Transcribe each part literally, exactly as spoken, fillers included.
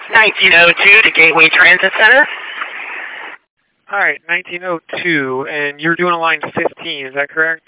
nineteen oh two to Gateway Transit Center. All right, nineteen oh two, and you're doing a line fifteen, is that correct?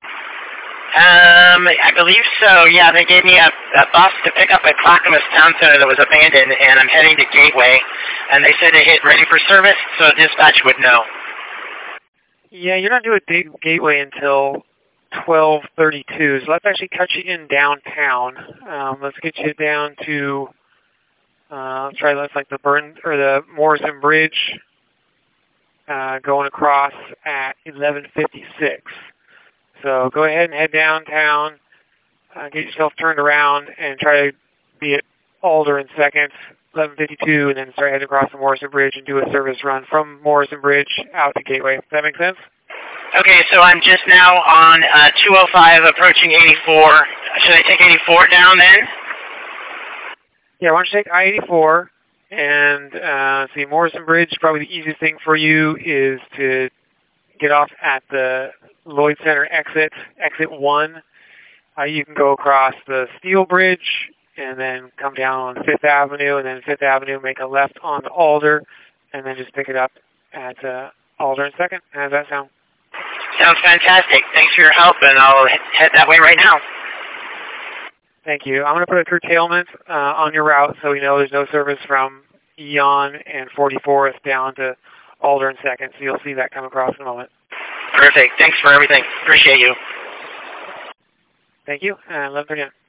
Um, I believe so. Yeah, they gave me a, a bus to pick up at Clackamas Town Center that was abandoned, and I'm heading to Gateway. And they said they hit ready for service, so dispatch would know. Yeah, you're not doing a Gateway until twelve thirty-two, so let's actually cut you in downtown. Um, let's get you down to, uh, let's try that's like the Burn or the Morrison Bridge, uh, going across at eleven fifty-six. So go ahead and head downtown, uh, get yourself turned around, and try to be at Alder in seconds, eleven fifty-two, and then start heading across the Morrison Bridge and do a service run from Morrison Bridge out to Gateway. Does that make sense? Okay, so I'm just now on uh, two oh five approaching eighty-four. Should I take eighty-four down then? Yeah, why don't you take I eighty-four and uh, see Morrison Bridge. Probably the easiest thing for you is to get off at the Lloyd Center exit, exit one. Uh, you can go across the Steel Bridge and then come down on Fifth Avenue, and then Fifth Avenue, make a left on Alder, and then just pick it up at uh, Alder in second. How does that sound? Sounds fantastic. Thanks for your help, and I'll head that way right now. Thank you. I'm going to put a curtailment uh, on your route so we know there's no service from Eon and forty-fourth down to Alder in second, so you'll see that come across in a moment. Perfect. Thanks for everything. Appreciate you. Thank you. And eleven thirty-nine.